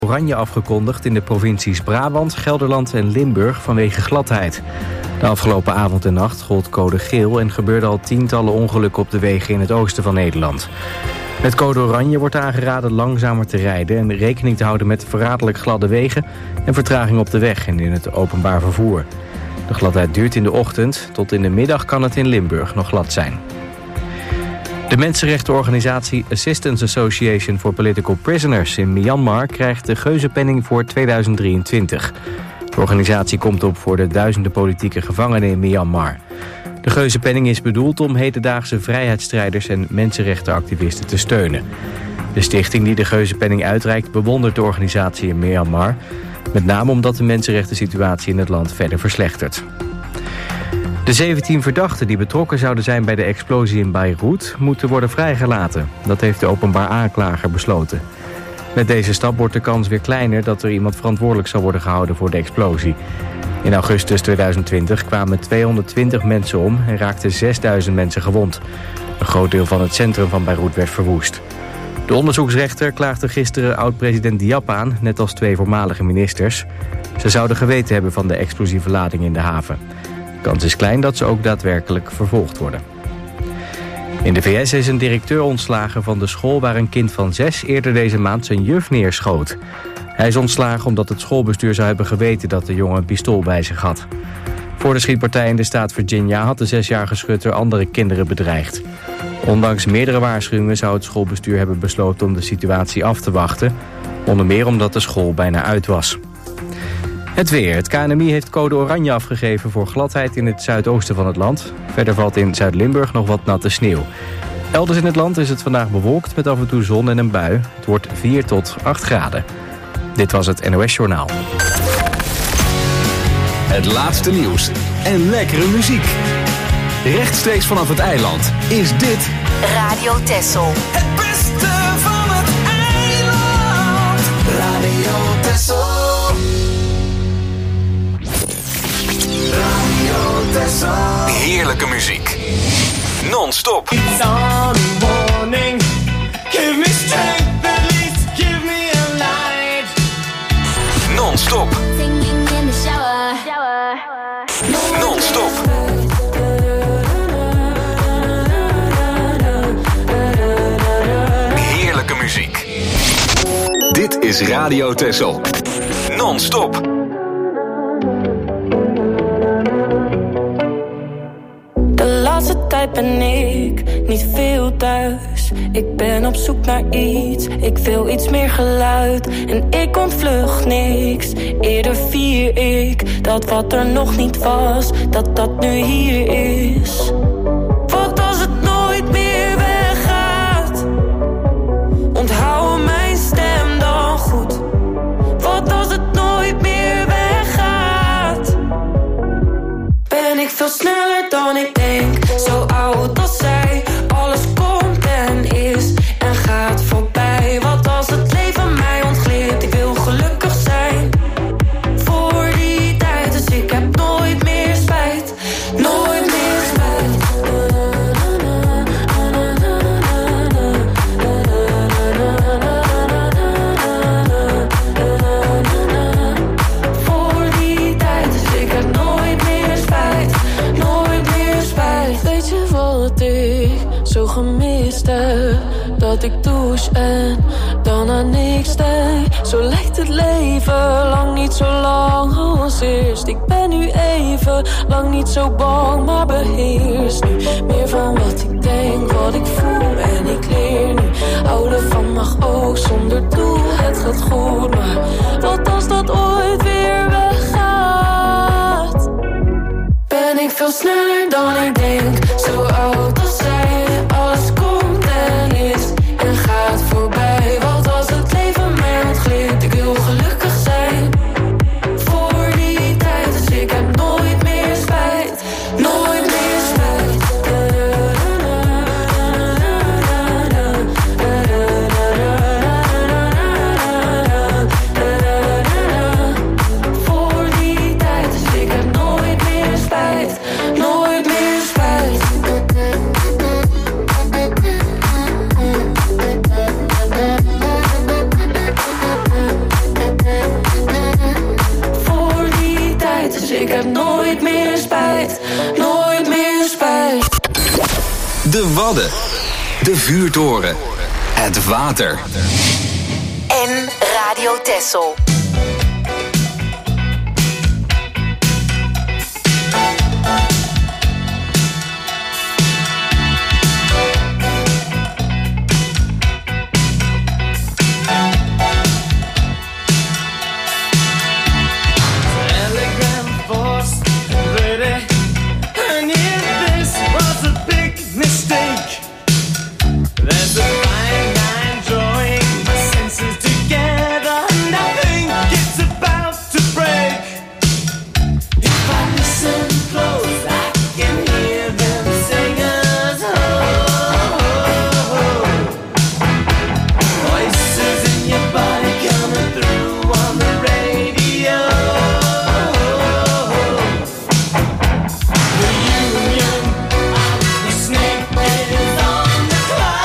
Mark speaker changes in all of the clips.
Speaker 1: oranje afgekondigd in de provincies Brabant, Gelderland en Limburg vanwege gladheid. De afgelopen avond en nacht gold code geel en gebeurden al tientallen ongelukken op de wegen in het oosten van Nederland. Met code oranje wordt aangeraden langzamer te rijden en rekening te houden met verraderlijk gladde wegen en vertraging op de weg en in het openbaar vervoer. De gladheid duurt in de ochtend, tot in de middag kan het in Limburg nog glad zijn. De mensenrechtenorganisatie Assistance Association for Political Prisoners in Myanmar krijgt de Geuzenpenning voor 2023. De organisatie komt op voor de duizenden politieke gevangenen in Myanmar. De Geuzenpenning is bedoeld om hedendaagse vrijheidsstrijders en mensenrechtenactivisten te steunen. De stichting die de Geuzenpenning uitreikt bewondert de organisatie in Myanmar, met name omdat de mensenrechtensituatie in het land verder verslechtert. De 17 verdachten die betrokken zouden zijn bij de explosie in Beirut moeten worden vrijgelaten. Dat heeft de openbaar aanklager besloten. Met deze stap wordt de kans weer kleiner dat er iemand verantwoordelijk zal worden gehouden voor de explosie. In augustus 2020 kwamen 220 mensen om en raakten 6000 mensen gewond. Een groot deel van het centrum van Beirut werd verwoest. De onderzoeksrechter klaagde gisteren oud-president Diab aan, net als 2 voormalige ministers. Ze zouden geweten hebben van de explosieve lading in de haven. De kans is klein dat ze ook daadwerkelijk vervolgd worden. In de VS is een directeur ontslagen van de school waar een kind van 6 eerder deze maand zijn juf neerschoot. Hij is ontslagen omdat het schoolbestuur zou hebben geweten dat de jongen een pistool bij zich had. Voor de schietpartij in de staat Virginia had de 6-jarige schutter andere kinderen bedreigd. Ondanks meerdere waarschuwingen zou het schoolbestuur hebben besloten om de situatie af te wachten. Onder meer omdat de school bijna uit was. Het weer. Het KNMI heeft code oranje afgegeven voor gladheid in het zuidoosten van het land. Verder valt in Zuid-Limburg nog wat natte sneeuw. Elders in het land is het vandaag bewolkt met af en toe zon en een bui. Het wordt 4 tot 8 graden. Dit was het NOS Journaal.
Speaker 2: Het laatste nieuws en lekkere muziek. Rechtstreeks vanaf het eiland is dit
Speaker 3: Radio Texel.
Speaker 4: Het beste van het eiland. Radio Texel. Radio Texel.
Speaker 2: heerlijke muziek. Non-stop.
Speaker 4: It's on warning. Give me strength, at least give me a light.
Speaker 2: Non-stop.
Speaker 3: Singing in the shower.
Speaker 2: Non-stop. Heerlijke muziek. Dit is Radio Texel. Non-stop.
Speaker 5: De laatste tijd ben ik niet veel thuis. Ik ben op zoek naar iets, ik wil iets meer geluid. En ik ontvlucht niks, eerder vier ik dat wat er nog niet was, dat nu hier is. Wat als het nooit meer weggaat? Onthoud mijn stem dan goed. Wat als het nooit meer weggaat? Ben ik veel sneller dan ik denk, zo oud als zij. Alles komt en is en gaat voorbij. Wat als het leven mij ontglipt, ik wil gelukkig zijn. Voor die tijd, dus ik heb nooit meer spijt. Nooit meer spijt. Voor die tijd, dus ik heb nooit meer spijt. Nooit meer spijt. Weet je wat ik zo gemist heb? Dat ik douche en dan aan niks denk. Zo lijkt het leven lang niet zo lang als eerst. Ik ben nu even lang niet zo bang, maar beheers nu meer van wat ik denk, wat ik voel. En ik leer nu, houden van mag ook zonder doel. Het gaat goed, maar wat als dat ooit weer weggaat? Ben ik veel sneller dan ik denk, zo oud als zij. Alles komt en is en gaat voorbij. Wat als het leven mij ontglipt, ik wil gelukkig zijn. Voor die tijd, dus ik heb nooit meer spijt. Nooit meer spijt. Voor die tijd, dus ik heb nooit meer spijt. Nooit meer spijt.
Speaker 2: De Wadden. De vuurtoren. Het water.
Speaker 3: En Radio Texel.
Speaker 4: There's a fine line drawing my senses together, and I think it's about to break. If I listen close, I can hear them singers. Oh, voices in your body coming through on the radio. The union of the snake is on the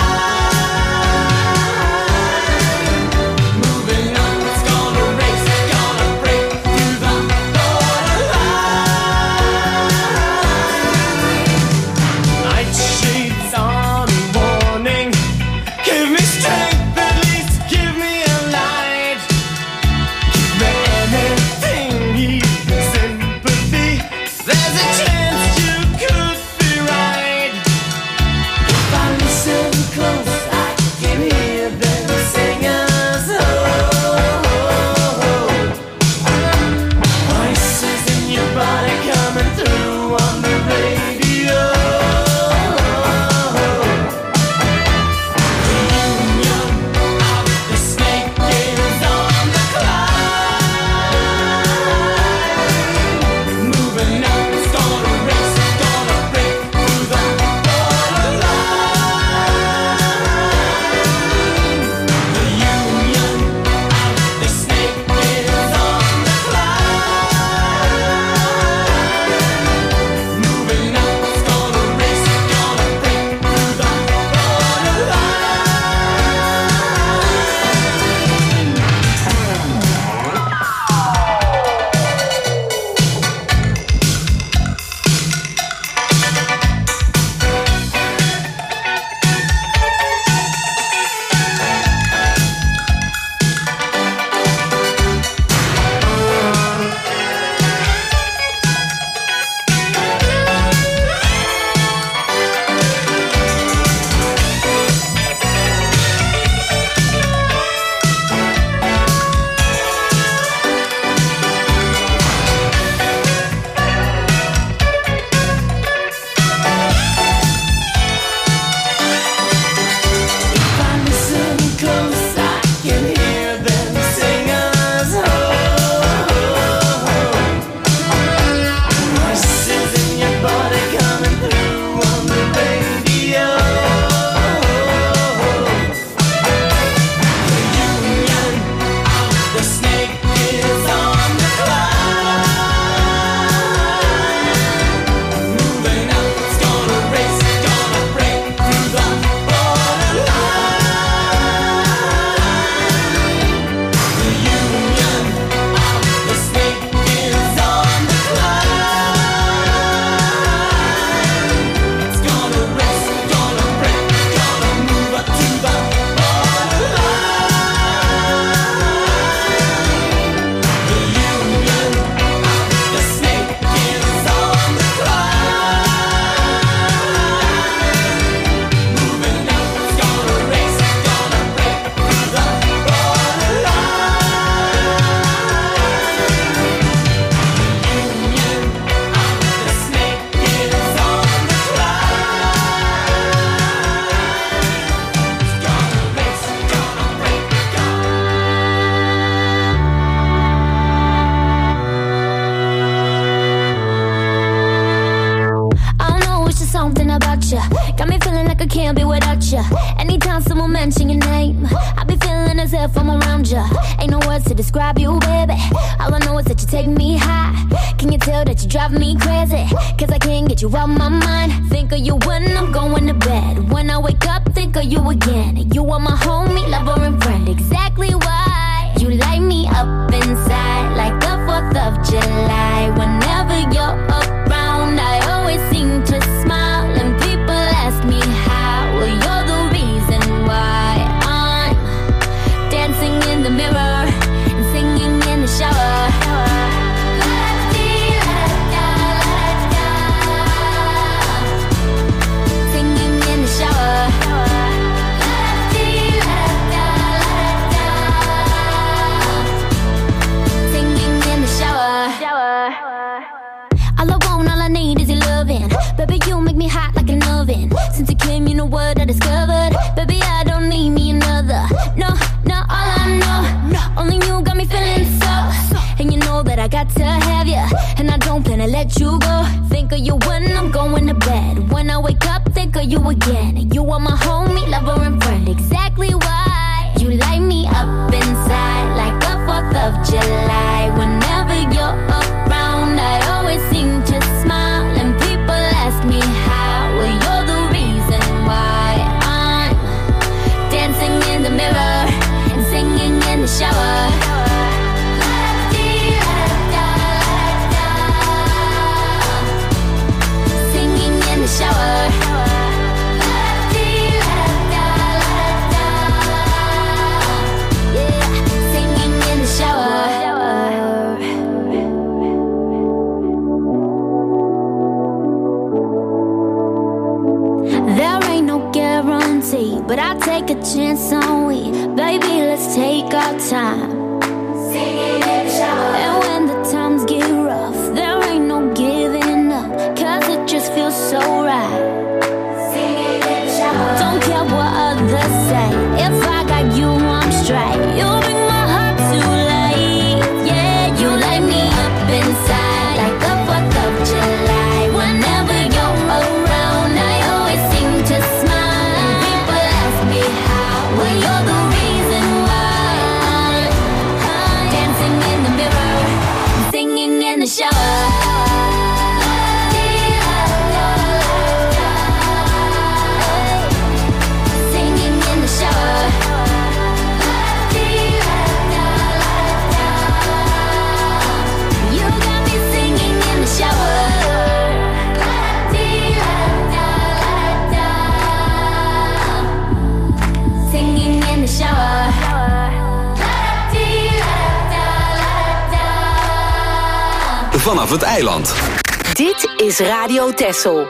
Speaker 6: can't be without you. Anytime someone mention your name, I be feeling as if I'm around you. Ain't no words to describe you, baby. All I know is that you take me high. Can you tell that you drive me crazy? Cause I can't get you out my mind. Think of you when I'm going to bed. When I wake up, think of you again. You are my homie, lover and friend. Exactly why you light me up inside like the 4th of July. Whenever you're around, I always seem to smile. And people ask me discovered. Baby, I don't need me another. No, all I know. Only you got me feeling so. And you know that I got to have you. And I don't plan to let you go. Think of you when I'm going to bed. When I wake up, think of you again. You are my homie, lover, and friend. Exactly why you light me up inside like a 4th of July. Whenever you're around, I always seem to smile. And people ask me how. Well, you're the reason why I'm dancing in the mirror and singing in the shower. Singing in the shower. But I'll take a chance on we. Baby, let's take our time. Singing in the shower. And when the times get rough, there ain't no giving up. Cause it just feels so right. Singing in the shower. Don't care what others say. If I got you, I'm straight. You bring my heart to life. Yeah, you light me up inside like a 4th of July. Whenever you're around, I always seem to smile. Well, you're the reason why I'm dancing in the mirror, singing in the shower. Singing in the shower. You got me singing in the shower. Singing in the shower.
Speaker 2: Vanaf het eiland.
Speaker 3: Dit is Radio Texel.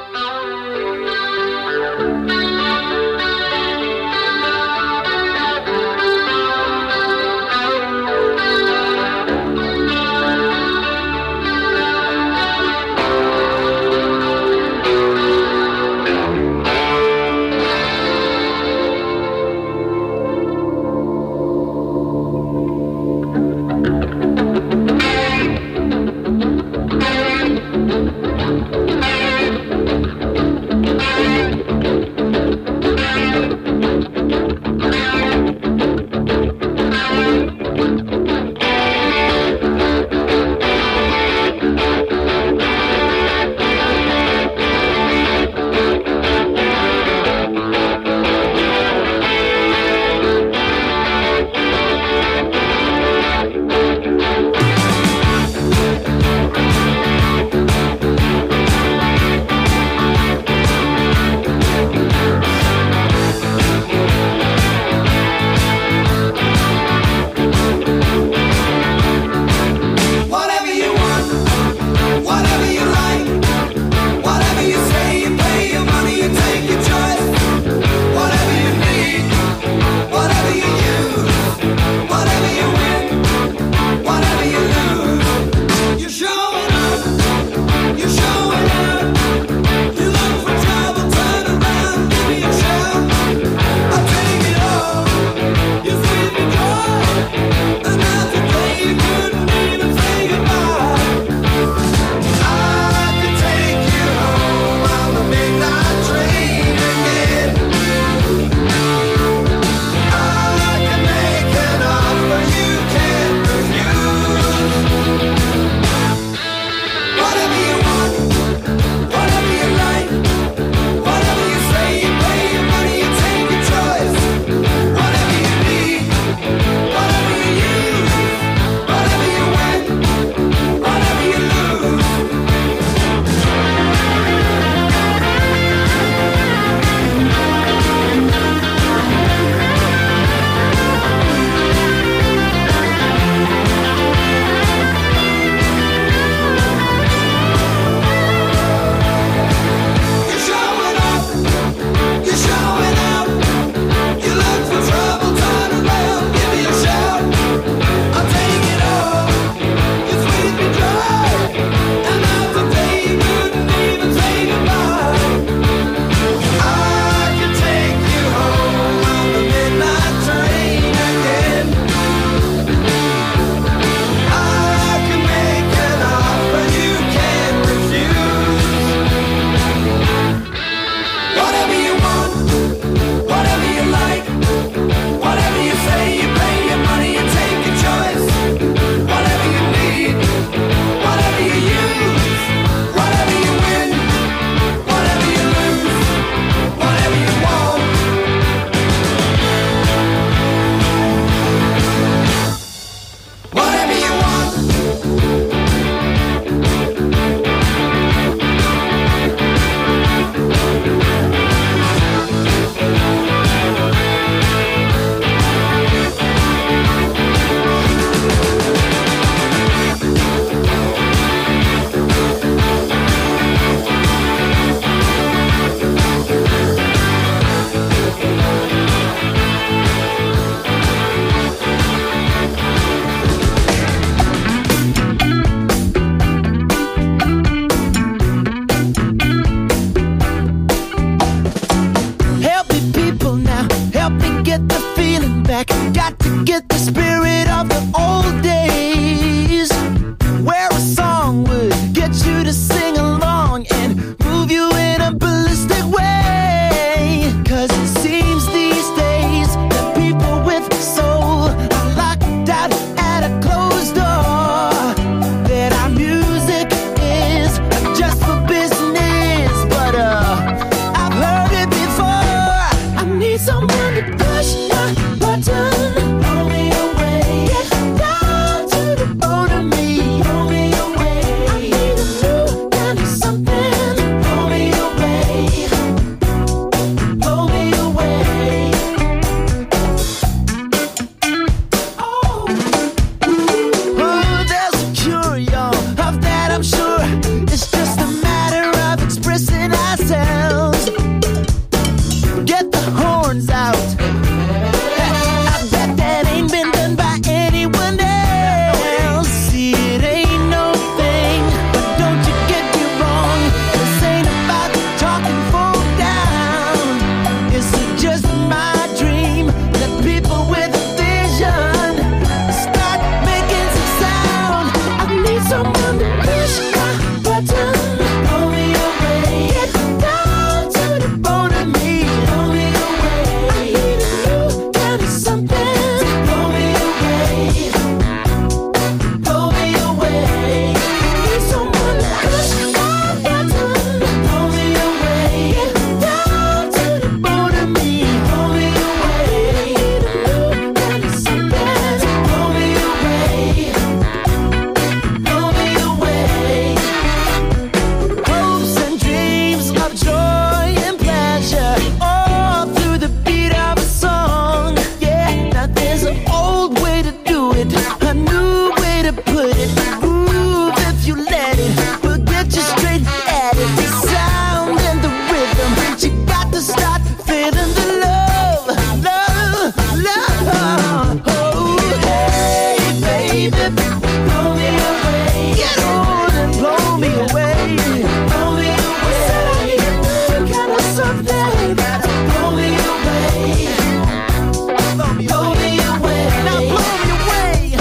Speaker 4: baby, blow me away. Get on and blow me away. Blow me away. Said I need the kind of something that'll blow me away. Blow me away. Now blow me away.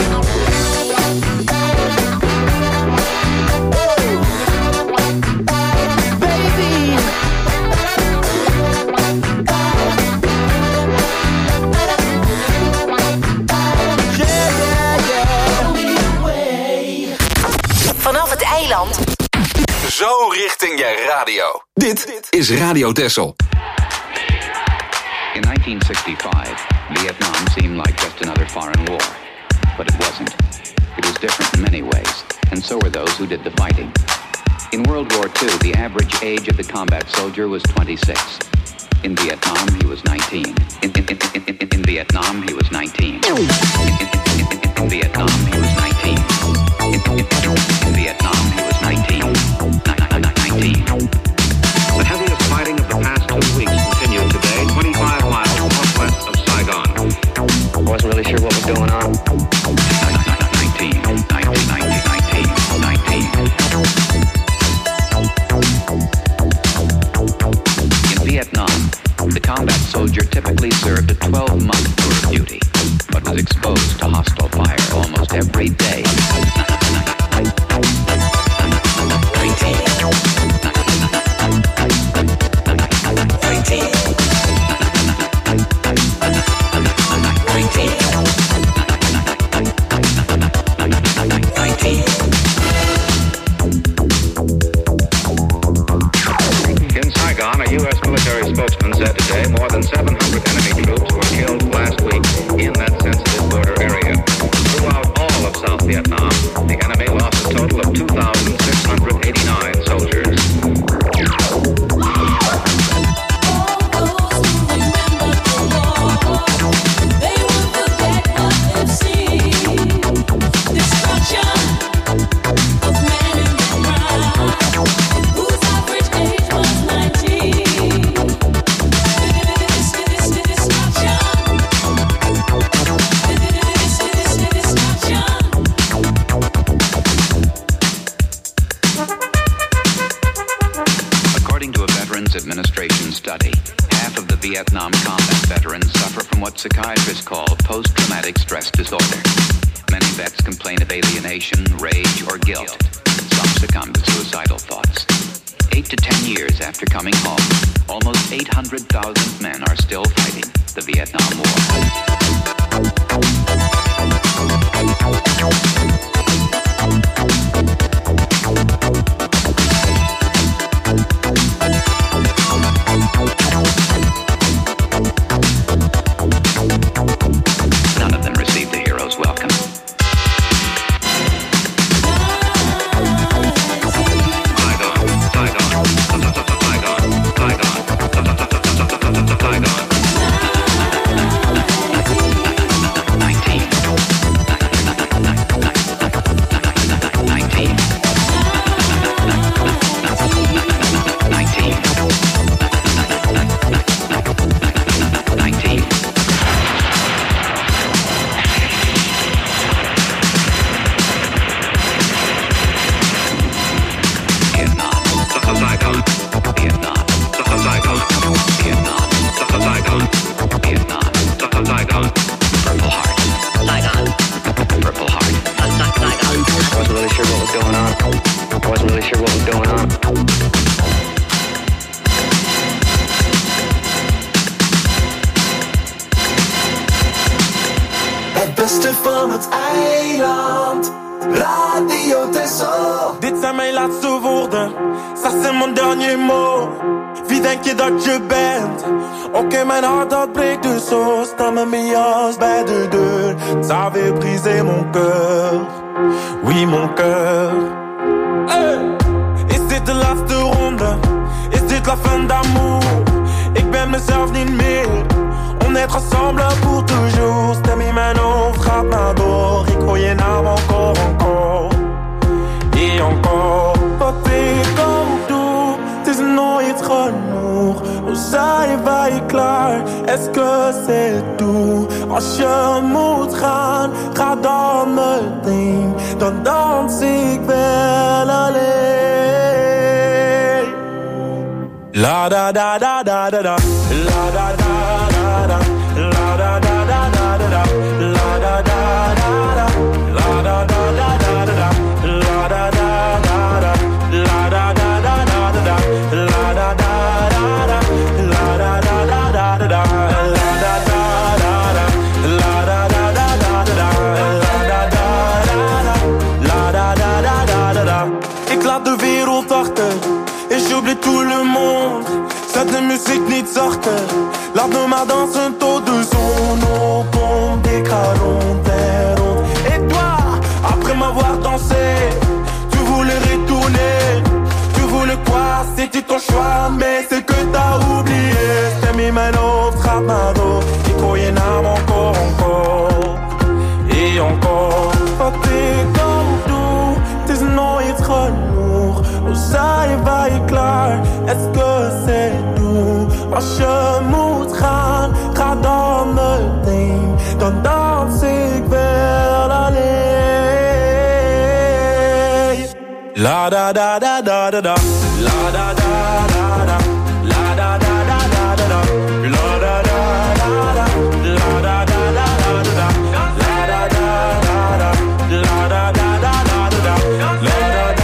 Speaker 4: Baby.
Speaker 3: Vanaf het eiland.
Speaker 2: Zo richting je radio. Dit is Radio Texel.
Speaker 7: In 1965, Vietnam seemed like just another foreign war. But it wasn't. It was different in many ways, and so were those who did the fighting. In World War II, the average age of the combat soldier was 26. In Vietnam, he was 19. In Vietnam, he was 19. In Vietnam, he was 19. In Vietnam, he was 19. 19.
Speaker 8: The heaviest fighting of the past 2 weeks continued today, 25 miles northwest of Saigon.
Speaker 9: I wasn't really sure what was going on.
Speaker 7: 19. In Vietnam, the combat soldier typically served a 12-month tour of duty, but was exposed to hostile fire almost every day. 19.
Speaker 8: In Saigon, a U.S. military spokesman said today more than 700 enemy troops were killed last week in that sensitive border area. Throughout all of South Vietnam, the enemy lost a total of 2,689 soldiers. Administration study, half of the Vietnam combat veterans suffer from what psychiatrists call post-traumatic stress disorder. Many vets complain of alienation, rage, or guilt. Some succumb to suicidal thoughts. 8 to 10 years after coming home, almost 800,000 men are still fighting the Vietnam War. None of them received the hero's welcome.
Speaker 4: Het beste van het eiland, Radio Texel.
Speaker 10: Dit zijn mijn laatste woorden, ça c'est mon dernier mot. Wie denk je dat je bent? Oké, mijn hart dat breekt dus zo. Sta met mijn jas bij de deur. Ça avait brisé mon cœur, oui mon cœur. Hey! Is dit de laatste ronde? Is dit la fin d'amour? Ik ben mezelf niet meer. On est ensemble pour toujours. Stem in mijn hoofd gaat maar door. Ik hoor je naam encore, encore. Et encore. Wat ik ook doe, het is nooit genoeg. Hoe zijn wij klaar? Est-ce que c'est tout? Als je moet gaan, ga dan meteen. dan dans ik wel alleen. La da da da da da da, la da da da da, la da da da da da, la da da da da, la da da da da da, la da da da da, la da da da da da, la da da da da, la da da da da da, la da da da da, la da da da da da, la da da da da da. Ik laat de wereld achter. Et j'oublie tout le monde. Zet de muziek niet zachter. Laat me maar dansen tot de zon opkomt. Ik ga rond en rond. Et toi, après m'avoir dansé, tu voulais retourner. Tu voulais quoi? C'était ton choix, mais c'est que t'as oublié. Stem in mijn hoofd gaat maar door. Ik hoor je naam encore, encore. Et encore. Wat ik ook doe, het is nooit genoeg. Hoe zijn wij klaar? Est-ce que c'est doux? Als je moet gaan, ga dan meteen. Dan dans ik wel alleen. La da da da da da da, la da da da da, la da da da da da, la da da da da, la da da da da da, la da da da da, la da da da da da, la da da.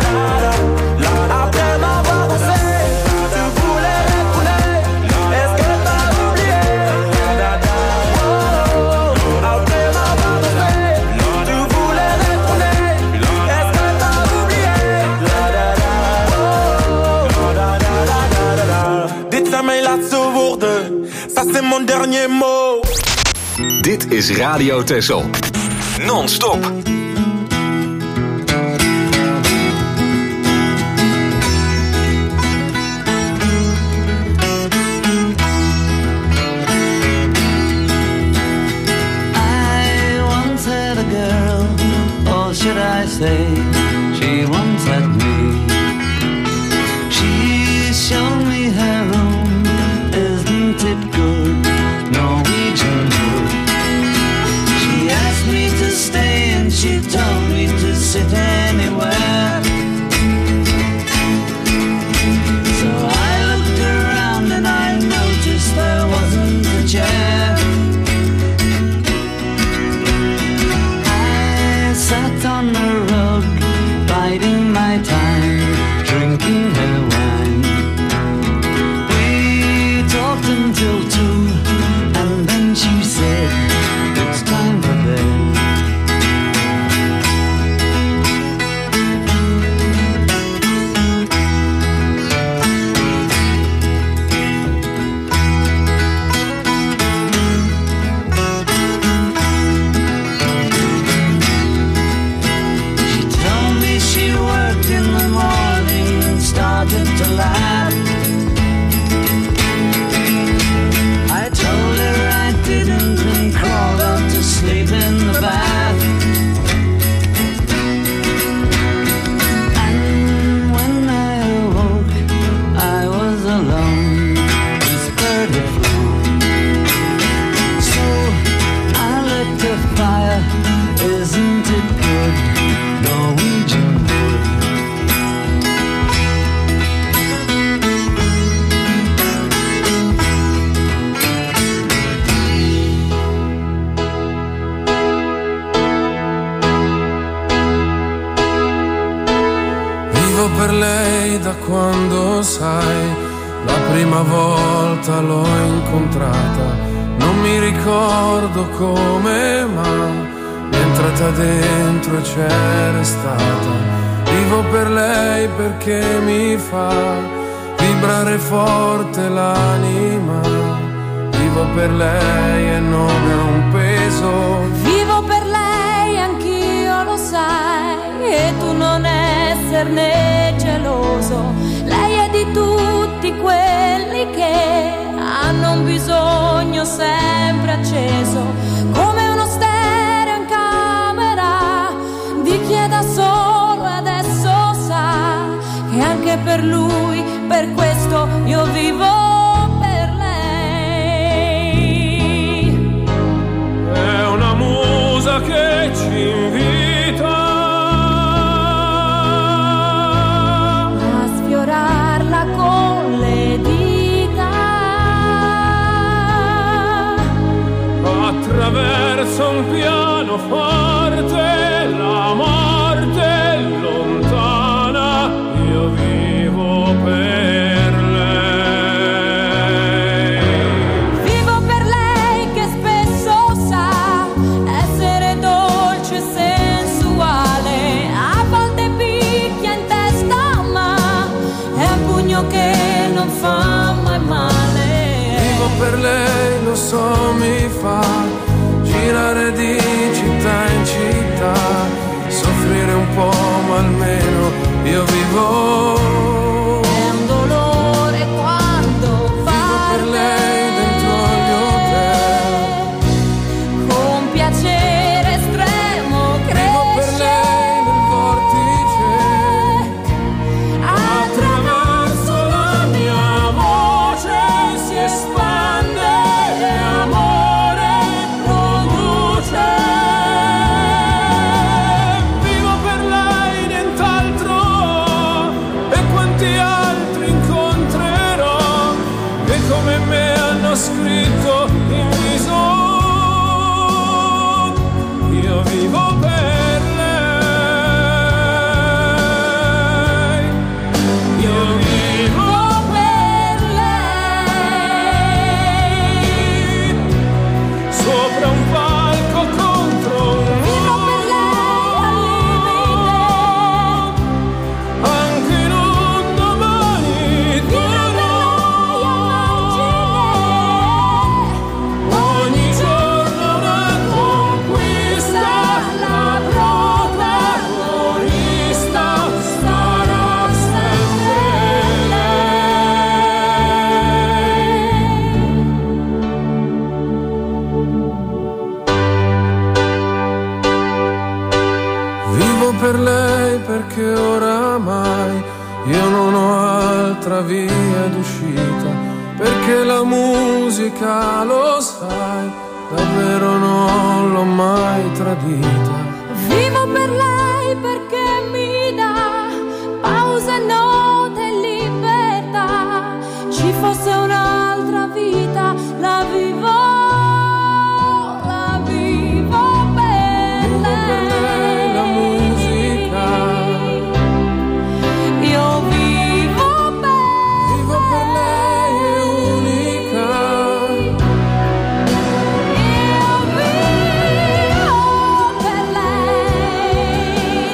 Speaker 10: Ça c'est mon dernier mot.
Speaker 2: Dit is Radio Texel. Non-stop.
Speaker 11: I once had a girl, or should I say, she once had me. She showed me her room. Isn't it good, Norwegian wood? She asked me to stay and she told me to sit anywhere. So I looked around and I noticed there wasn't a chair. I sat on the rug, biding my time, drinking her wine. Until 2, and then she said, it's time for bed. She told me she worked in the morning and started to laugh. Crawled out to sleep in the bath. And when I awoke, I was alone. This bird had flown. So I lit a fire. Isn't it good, Norwegian wood?
Speaker 12: Per lei da quando sai, la prima volta l'ho incontrata, non mi ricordo come, ma mi è entrata dentro e c'è restata. Vivo per lei perché mi fa vibrare forte l'anima. Vivo per lei e non è un peso.
Speaker 5: Vivo per lei, anch'io lo sai, e tu non esserne geloso. Lei è di tutti quelli che hanno un bisogno sempre acceso, come uno stereo in camera di chi è da solo e adesso sa che anche per lui, per questo io vivo per lei.
Speaker 12: È una musa che ci invita so mi fa girare di città in città, soffrire un po' ma almeno io vivo.
Speaker 5: È un dolore quando
Speaker 12: vivo per lei dentro gli hotel,
Speaker 5: con piacere estremo cresce.
Speaker 12: Vivo per lei nel vortice, attraverso la mia voce si espande e amore produce. Vivo per lei, nient'altro, e quanti altri incontrerò che come me hanno scritto in viso. Io vivo per lei, io vivo per lei, sopra un palco contro un anche in un domani d'oro. Ogni giorno una conquista, la protagonista sarà sempre lei. Vivo per lei perché oramai io non ho altra via d'uscita, perché la musica, lo sai, davvero non l'ho mai tradita.
Speaker 5: Vivo per lei perché mi dà pause, note e libertà. Ci fosse un'altra vita, la vivo per
Speaker 12: Vivo per lei la musica,
Speaker 5: Io vivo
Speaker 12: per lei è unica.
Speaker 5: Io vivo per lei.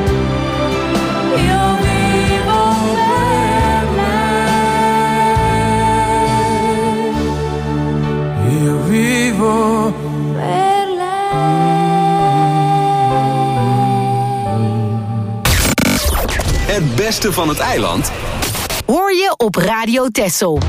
Speaker 5: Io vivo per
Speaker 12: lei. Io vivo
Speaker 5: per
Speaker 2: Het beste van het eiland
Speaker 3: Hoor je op Radio Texel.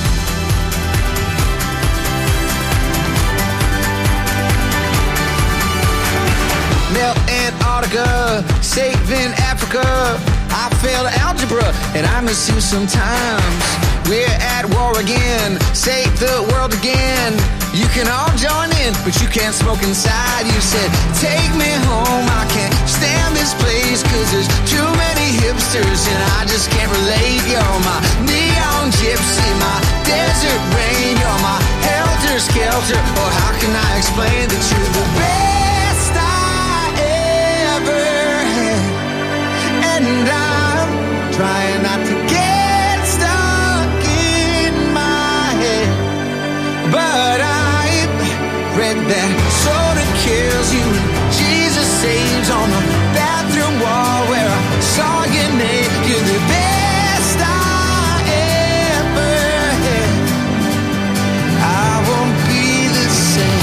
Speaker 13: Melt Antarctica, saving Africa. I failed algebra and I miss you sometimes. We're at war again, save the world again. You can all join in, but you can't smoke inside. You said, take me home, I can't stand this place, cause there's too many hipsters and I just can't relate. You're my neon gypsy, my desert rain. You're my helter-skelter, or how can I explain that you're the best I ever had? And I'm trying not to get stuck in my head, but I read that soda kills you and Jesus saves on the bathroom wall where I saw your name. You're the best I ever had. I won't be the same.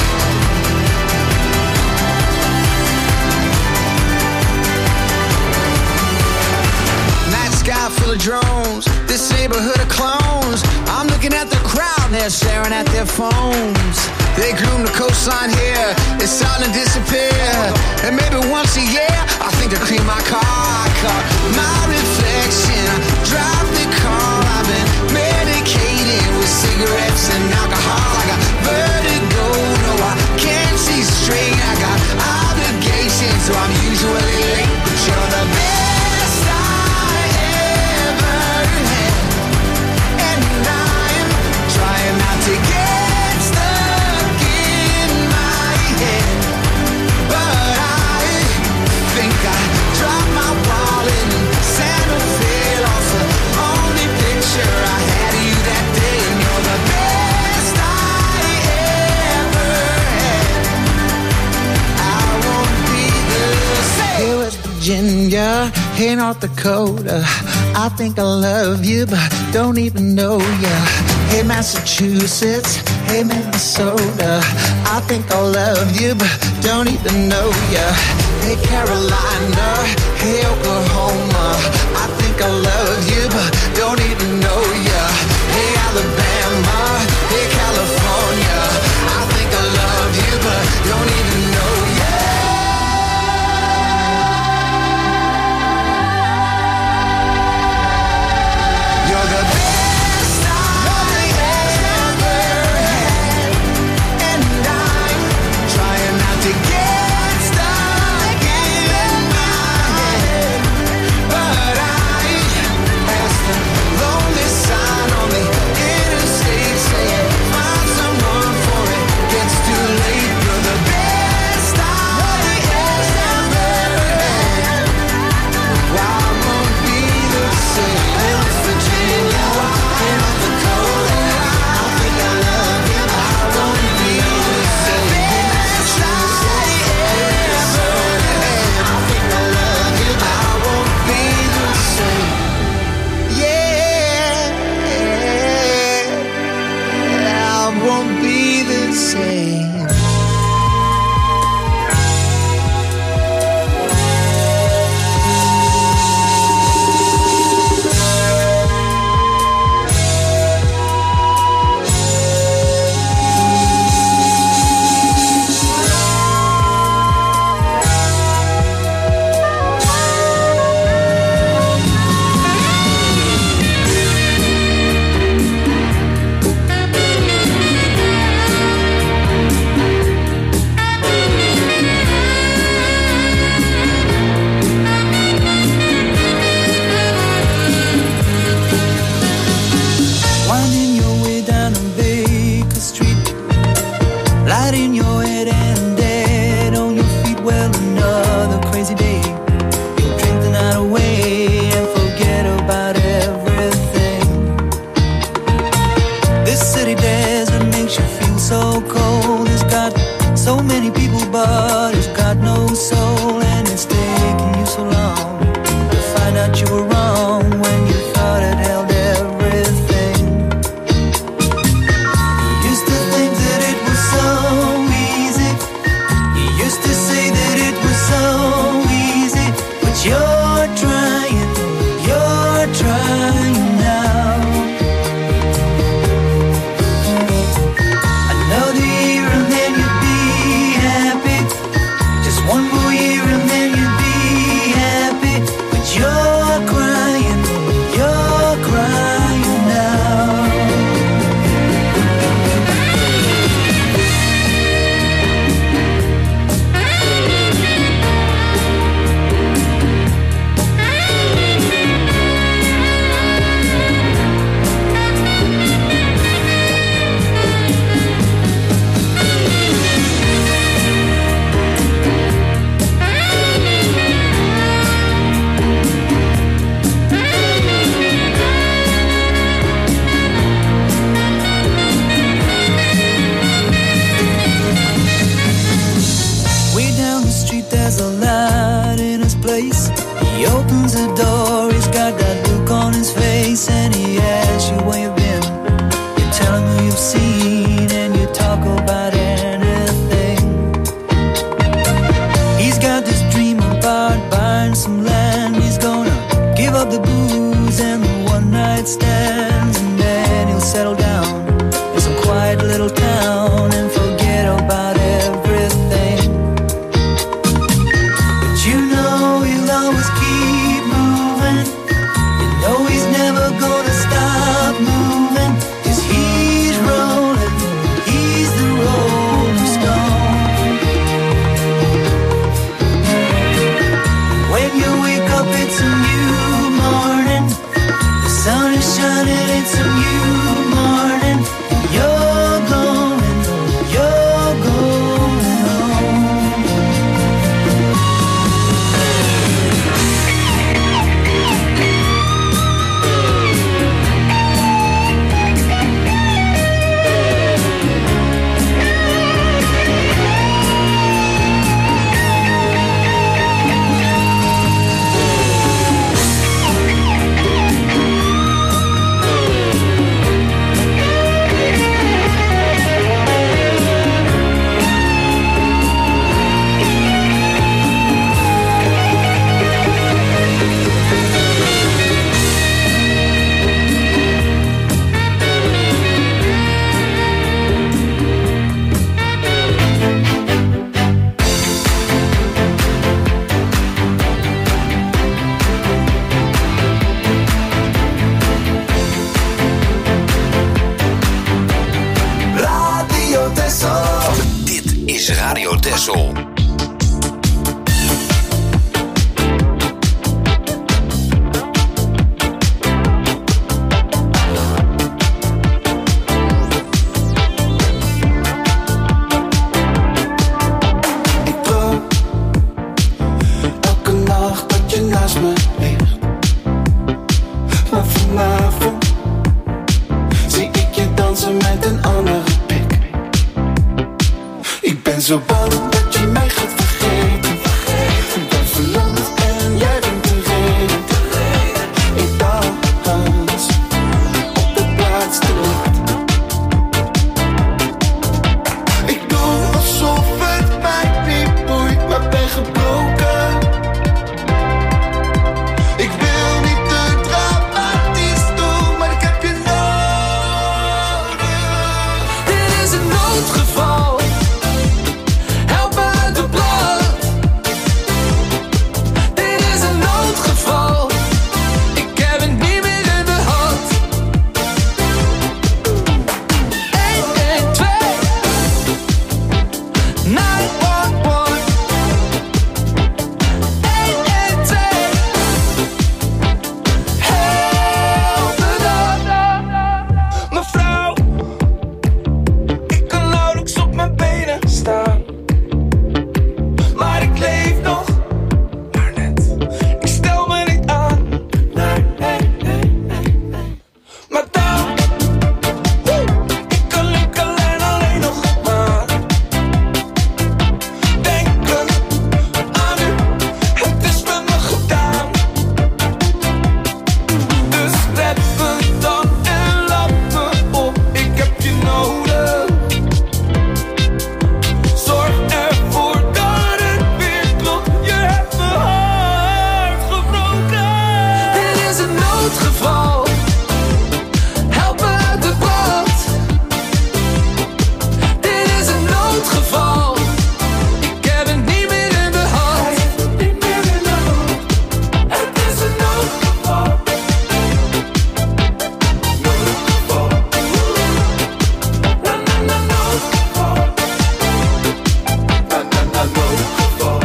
Speaker 13: Night sky full of drones, this neighborhood of clones. I'm looking at the crowd and they're staring at their phones. They groom the coastline here, it's starting to disappear. And maybe once a year, I think to clean my car. I caught my reflection, I drive the car. I've been medicated with cigarettes and alcohol. I got vertigo, no I can't see straight. I got obligations, so I'm usually late. But you're the best I ever had. And I'm trying not to get stuck in my head, but I think I dropped my wallet and Santa Fe lost the only picture I had of you that day. And you're the best I ever had. I won't be the same. Here with Virginia, hey, North Dakota, I think I love you, but don't even know ya. Hey, Massachusetts, hey, Minnesota, I think I love you, but don't even know ya. Hey, Carolina, hey, Oklahoma, I think I love you, but don't even know ya. Hey, Alabama, hey, California, I think I love you, but don't even know ya. You're the best I ever had, and I'm trying not to get stuck in my head, but I passed the lonely sign on the interstate saying, find someone for it gets too late. You're the best I ever had. Why won't be the same? West Virginia, North Dakota, I think I love you. I won't be the same. Massachusetts, Arizona, I think I love you. I won't be the same. Yeah, I won't be the same. Winding your way down on Baker Street, light in your head and dead on your feet. Well, another crazy day. You'll drink the night away and forget about everything. This city desert makes you feel so cold. It's got so many people, but it's got no soul. And it's taken you so long to find out you were wrong when you thought it held everything. You used to think that it was so easy. You used to say that it was so easy. But you're trying now. Another year and then you'd be happy. Just one more year and then you'd be happy. But you're crying now. Way down the street there's a light in his place. He opens the door, he's got that look on his face, and he asks you where you've been. You tell him who you've seen and you talk about anything. He's got this dream about buying some land. He's gonna give up the booze and the one night stands, and then he'll settle down in some quiet little town and forget about everything. But you know he'll always keep moving. You know he's never gonna stop moving. 'Cause he's rolling, he's the rolling stone. When you wake up it's a new morning. The sun is shining, it's a new morning.
Speaker 10: naast me ligt. Maar vanavond zie ik je dansen met een andere pik. Ik ben zo bang dat je mij gaat vergeten. Ik ben verlamd en jij bent de reden. Ik dans op de plaats te laat. Ik doe alsof het mij niet boeit, maar ben gebroken. Ik wil niet te dramatisch doen, maar ik heb je nodig. Dit is een noodgeval. Help me uit de blad. Dit is een noodgeval. Ik heb het niet meer in de hand. 112 911 112 help me dan. Mevrouw, ik kan nauwelijks op mijn benen staan, maar ik leef nog, maar net. Ik stel me niet aan, nee. Maar dan, ik kan lukken en alleen nog maar denken aan u. Het is met me gedaan. Dus red me dan en laat me op. Ik heb je nodig. Zorg ervoor dat het weer klopt. Je hebt mijn hart gebroken. Dit is een noodgeval. Help me uit de brand. Dit is een noodgeval. Ik heb het niet meer in de hand. Niet meer in de hand. Het is een noodgeval. Noodgeval. Na noodgeval. Na noodgeval.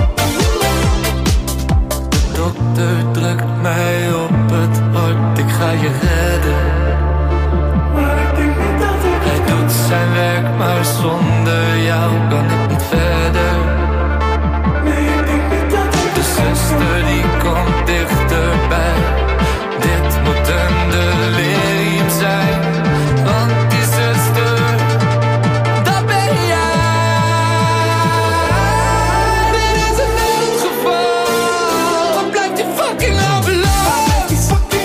Speaker 10: De dokter drukt mij op het hart. Ik ga je redden. Maar ik denk niet dat ik Hij doet zijn werk, maar zonder jou kan ik niet verder. Nee, ik denk niet dat ik De zuster die komt dichterbij. Dit moet een delirium zijn. Want die zuster, dat ben jij. Dit is een noodgeval. Wat blijft die fucking ambulance?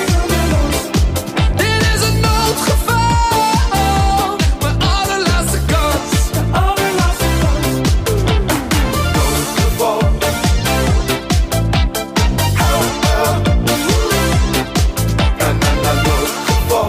Speaker 10: Dit is een noodgeval. Mijn allerlaatste kans. Allerlaatste kans. Noodgeval. Help me. Na noodgeval.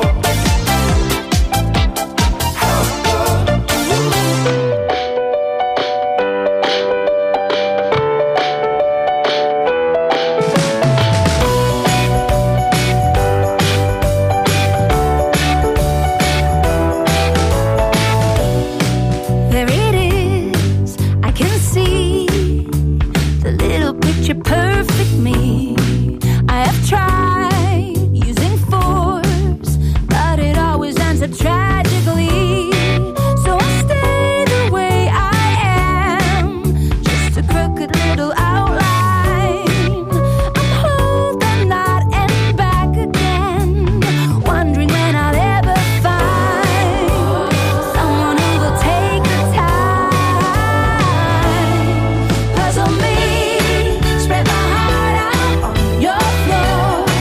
Speaker 6: There it is, I can see the little picture perfect me. I have tried using force, but it always ends up tragically. So I stay the way I am, just a crooked little outline. I'm holding that and back again, wondering when I'll ever find someone who will take the time, puzzle me, spread my heart out on your floor.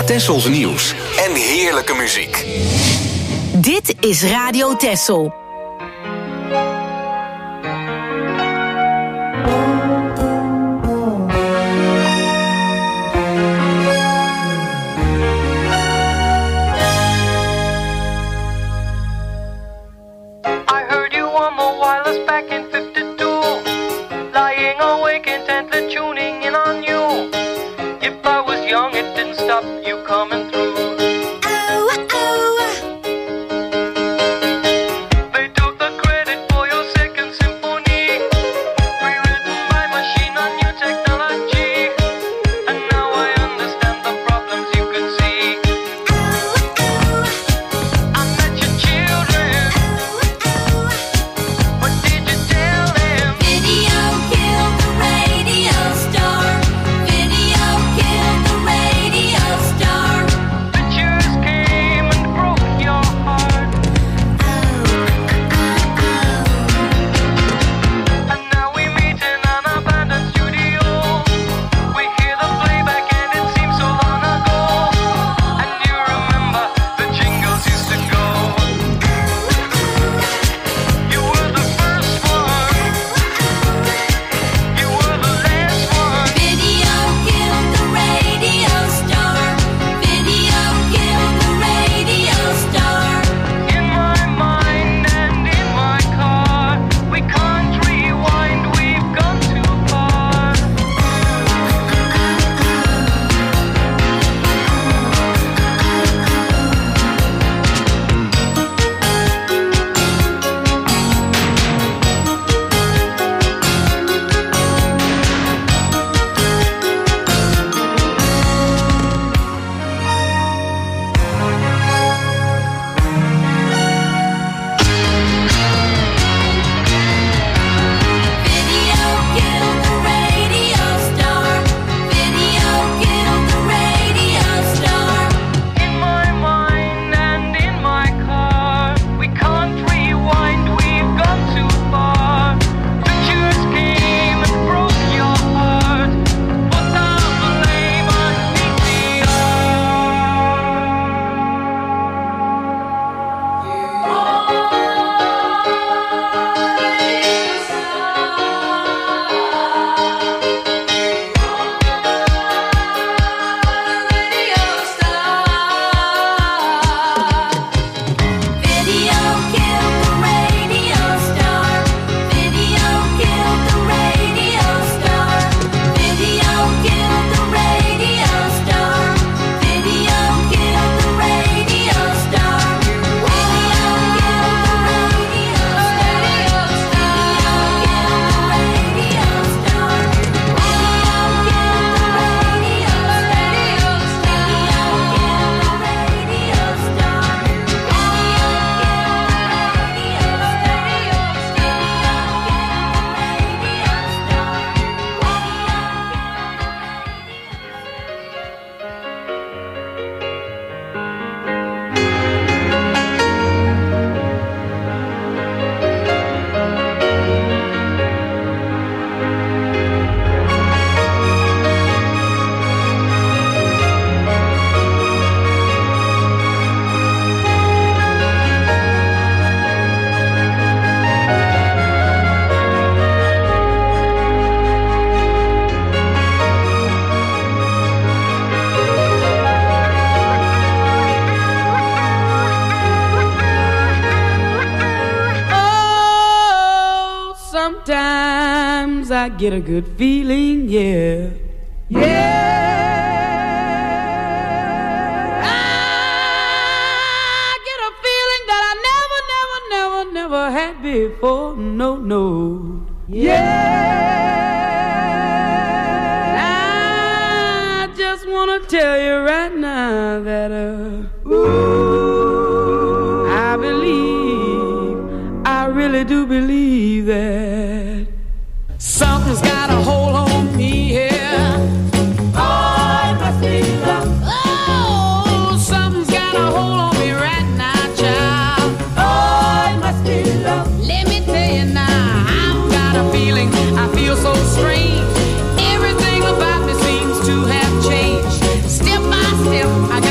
Speaker 2: Tessels nieuws en heerlijke muziek.
Speaker 3: Dit is Radio Tessel.
Speaker 14: Sometimes I get a good feeling, yeah. Yeah. I get a feeling that I never had before, no. Yeah. I just wanna tell you right now that, I believe, I really do believe that something's got a hold on me here. Oh, it must be love. Oh, something's got a hold on me right now, child. Oh, it must be love. Let me tell you now, I've got a feeling, I feel so strange. Everything about me seems to have changed. Step by step, I got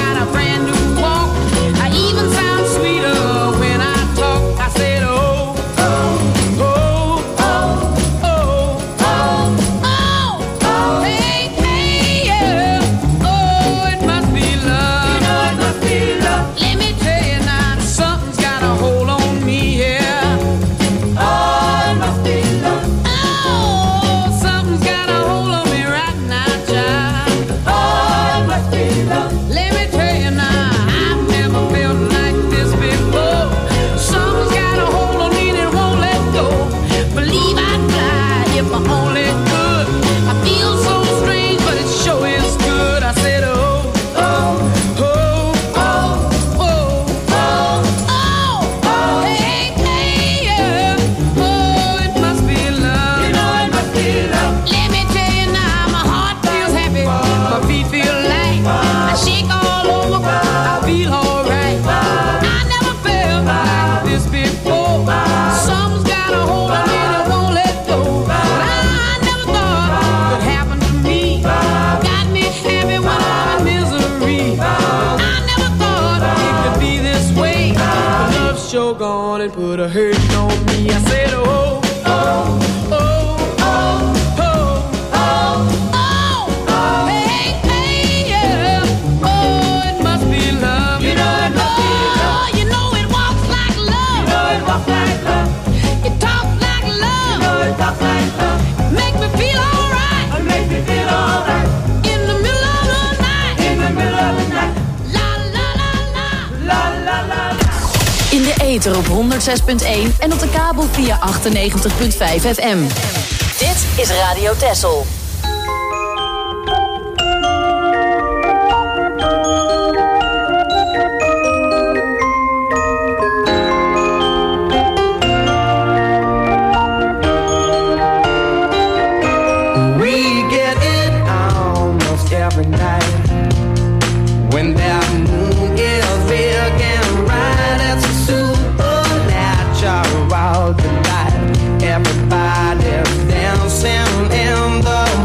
Speaker 14: free. I never thought it could be this way. The love show gone and put a hurting on me. I said, oh, oh, oh, oh, oh, oh, oh, hey, hey, yeah. Oh, it must be love. You know it must be love. You know it walks like love. You know it walks like love. It talks like love. You know it talks like love. Make me feel alright. It makes me feel alright. In the middle of the night. In the middle of the night. La la la la. La la la la.
Speaker 3: In de ether op 106.1 en op de kabel via 98.5 FM. Dit is Radio Texel.
Speaker 13: We get it almost every night. When that moon is big and bright, it's a supernatural delight. Everybody's dancing in the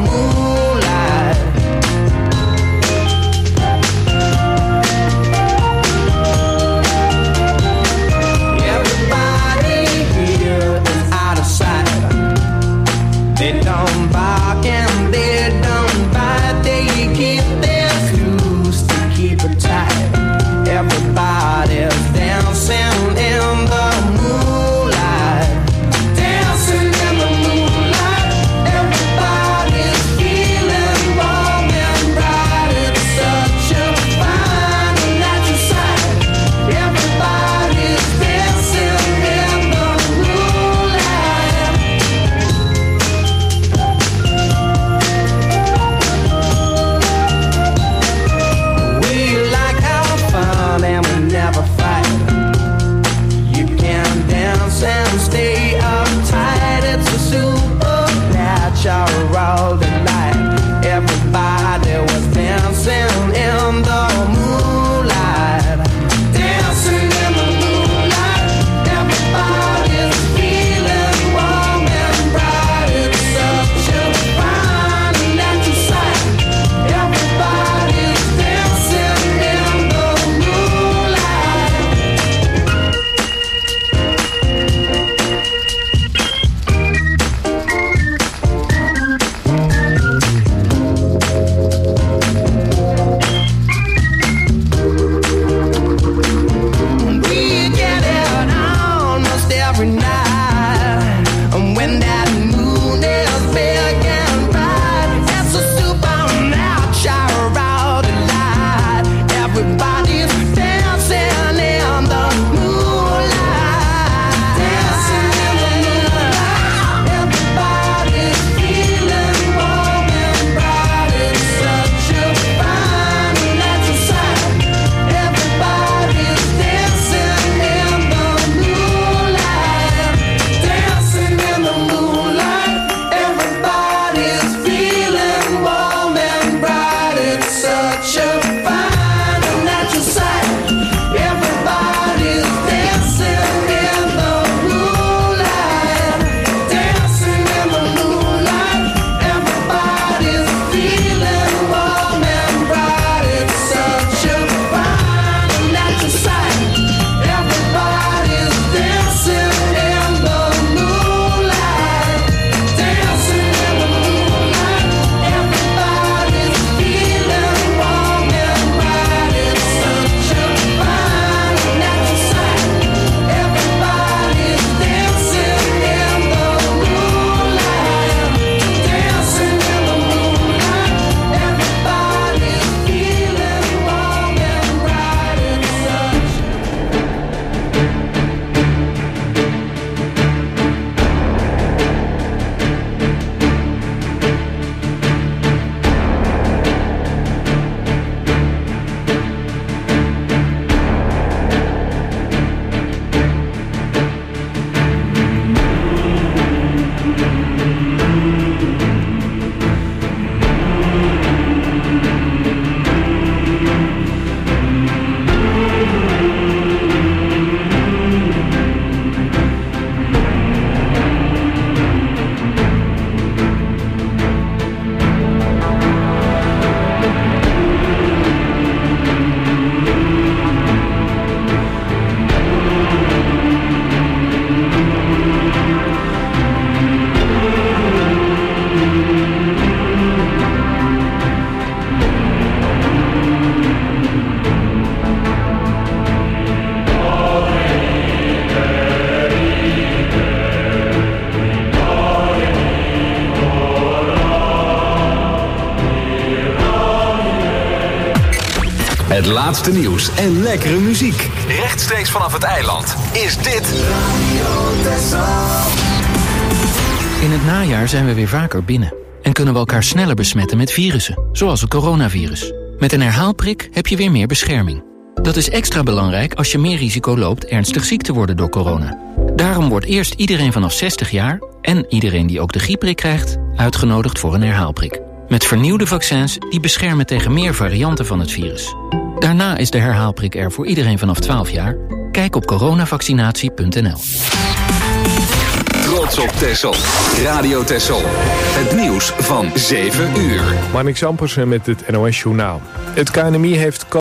Speaker 2: Het laatste nieuws en lekkere muziek. Rechtstreeks vanaf het eiland is dit Radio Texel.
Speaker 15: In het najaar zijn we weer vaker binnen. En kunnen we elkaar sneller besmetten met virussen, zoals het coronavirus. Met een herhaalprik heb je weer meer bescherming. Dat is extra belangrijk als je meer risico loopt ernstig ziek te worden door corona. Daarom wordt eerst iedereen vanaf 60 jaar... en iedereen die ook de griepprik krijgt, uitgenodigd voor een herhaalprik. Met vernieuwde vaccins die beschermen tegen meer varianten van het virus. Daarna is de herhaalprik er voor iedereen vanaf 12 jaar. Kijk op coronavaccinatie.nl.
Speaker 2: Trots op Texel. Radio Texel. Het nieuws van 7 uur.
Speaker 16: Marnix Ampersen met het NOS Journaal. Het KNMI heeft